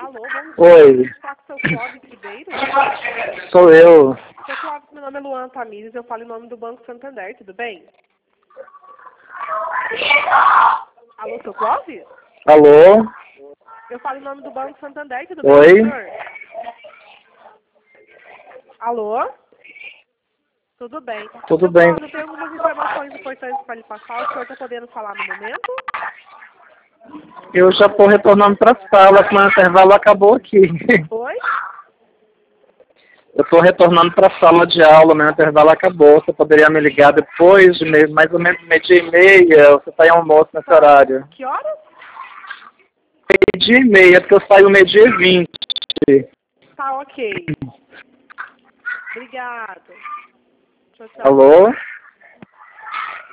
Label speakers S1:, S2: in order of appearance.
S1: Alô, bom dia.
S2: Oi.
S1: Está com o seu Clóvis Ribeiro?
S2: Sou eu.
S1: Seu Clóvis, meu nome é Luan Tamires, eu falo em nome do Banco Santander, tudo bem? Alô, seu Clóvis?
S2: Alô?
S1: Eu falo em nome do Banco Santander, tudo bem,
S2: Oi?
S1: senhor? Alô? Tudo bem.
S2: Tudo
S1: Seu
S2: bem.
S1: Clóvis, eu tenho algumas informações importantes para lhe passar. O senhor está podendo falar no momento?
S2: Eu já estou retornando para a sala, que o intervalo acabou aqui.
S1: Oi?
S2: Eu estou retornando para a sala de aula, meu intervalo acabou. Você poderia me ligar depois de mais ou menos 12h30. Você sai almoço nesse horário.
S1: Que horas?
S2: 12h30, porque eu saio 12h20.
S1: Tá, ok. Obrigado. Tchau, tchau.
S2: Alô?